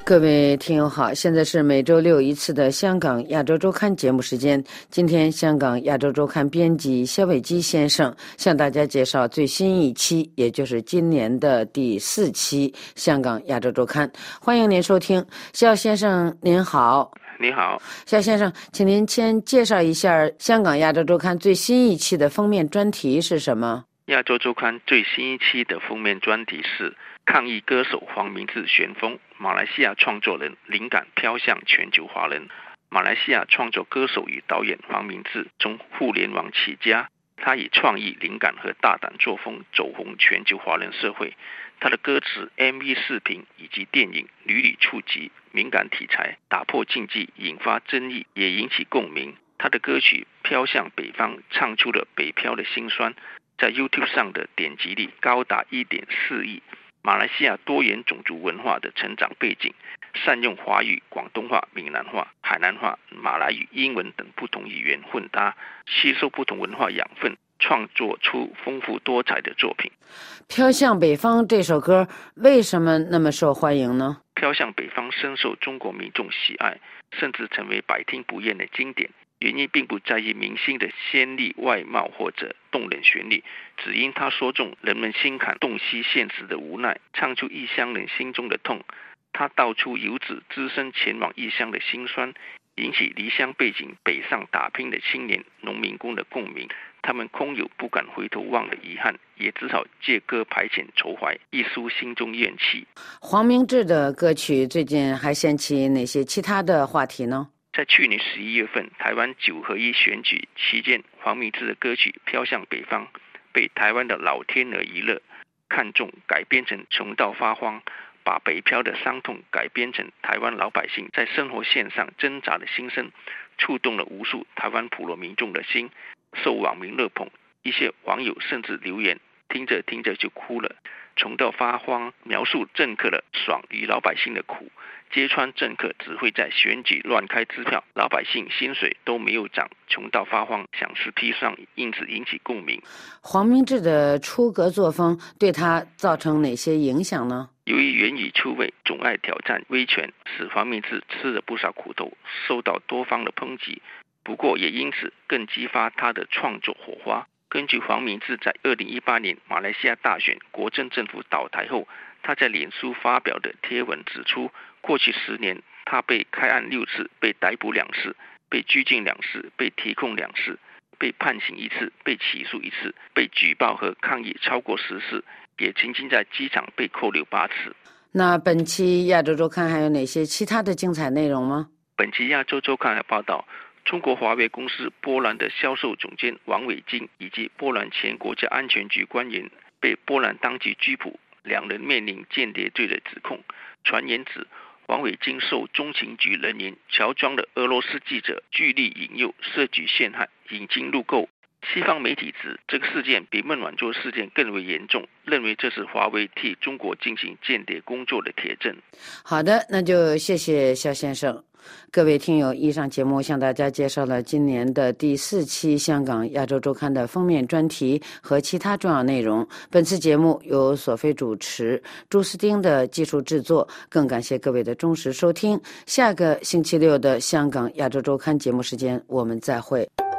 各位听友好，现在是每周六一次的香港亚洲周刊节目时间。今天香港亚洲周刊编辑肖伟基先生向大家介绍最新一期，也就是今年的第4期香港亚洲周刊。欢迎您收听。肖先生您好。 你好， 肖先生，请您先介绍一下香港亚洲周刊最新一期的封面专题是什么？ 亚洲周刊最新一期的封面专题是抗议歌手黄明志旋风，马来西亚创作人灵感飘向全球华人。马来西亚创作歌手与导演黄明志从互联网起家，他以创意、灵感和大胆作风走红全球华人社会。他的歌词、MV 视频以及电影屡屡触及敏感题材，打破禁忌，引发争议，也引起共鸣。他的歌曲《飘向北方》唱出了北漂的辛酸，在 YouTube 上的点击率高达 1.4 亿。马来西亚多元种族文化的成长背景，善用华语、广东话、闽南话、海南话、马来语、英文等不同语言混搭，吸收不同文化养分，创作出丰富多彩的作品。 飘向北方这首歌为什么那么受欢迎呢？ 飘向北方深受中国民众喜爱，甚至成为百听不厌的经典。原因并不在于明星的鲜丽外貌或者动人旋律，只因他说中人们心坎，洞悉现实的无奈，唱出异乡人心中的痛。他道出游子只身前往异乡的辛酸，引起离乡背井北上打拼的青年农民工的共鸣。他们空有不敢回头望的遗憾，也只好借歌排遣愁怀，一抒心中怨气。 黄明志的歌曲最近还掀起哪些其他的话题呢？ 在去年11月份台湾9合1选举期间，黄明志的歌曲《飘向北方》被台湾的老天鹅娱乐看中，改编成《穷到发慌》，把北漂的伤痛改编成台湾老百姓在生活线上挣扎的心声，触动了无数台湾普罗民众的心，受网民热捧。一些网友甚至留言，听着听着就哭了。穷到发慌描述政客的爽与老百姓的苦，揭穿政客只会在选举乱开支票，老百姓薪水都没有涨，穷到发慌，想吃砒霜，因此引起共鸣。 黄明志的出格作风对他造成哪些影响呢？ 由于言语出位，总爱挑战威权，使黄明志吃了不少苦头，受到多方的抨击。不过也因此更激发他的创作火花。根据黄明志在2018年马来西亚大选国政政府倒台后，他在脸书发表的贴文指出，过去10年他被开案6次，被逮捕2次，被拘禁2次，被提控2次，被判刑1次，被起诉1次，被举报和抗议超过10次，也曾经在机场被扣留8次。 那本期亚洲周刊还有哪些其他的精彩内容吗？ 本期亚洲周刊还报道，中国华为公司波兰的销售总监王伟金以及波兰前国家安全局官员被波兰当局拘捕，2人面临间谍罪的指控。传言指王伟金受中情局人员乔装的俄罗斯记者巨力引诱，设局陷害，引经入购。西方媒体指这个事件比孟晚舟事件更为严重，认为这是华为替中国进行间谍工作的铁证。 好的，那就谢谢肖先生。各位听友，以上节目向大家介绍了今年的第4期香港亚洲周刊的封面专题和其他重要内容。本次节目由索菲主持，朱斯丁的技术制作，更感谢各位的忠实收听。下个星期六的香港亚洲周刊节目时间，我们再会。